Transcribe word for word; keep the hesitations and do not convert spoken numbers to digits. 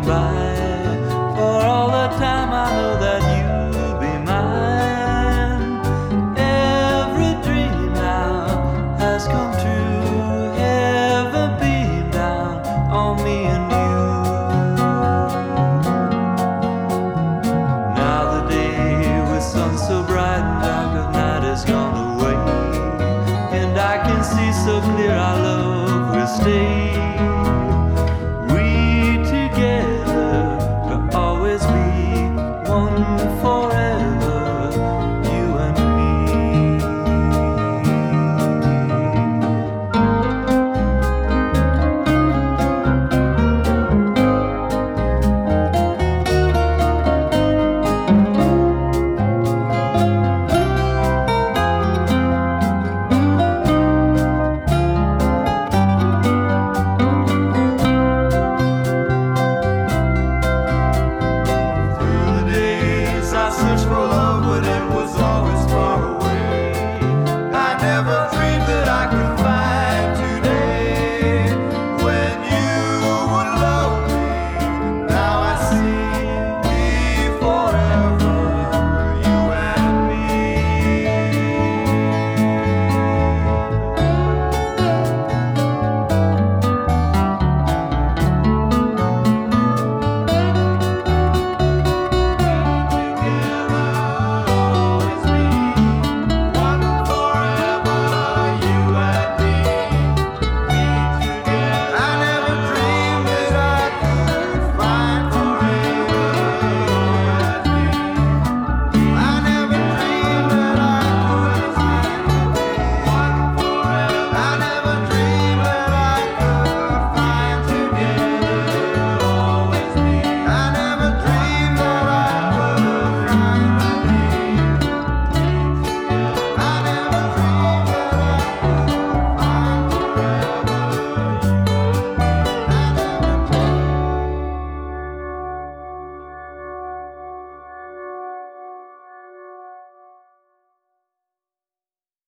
goodbye. For all the time I know that you'll be mine. Every dream now has come true. Heaven beamed down on me and you. Now the day with sun so bright and dark of night has gone away, and I can see so clear our love will stay.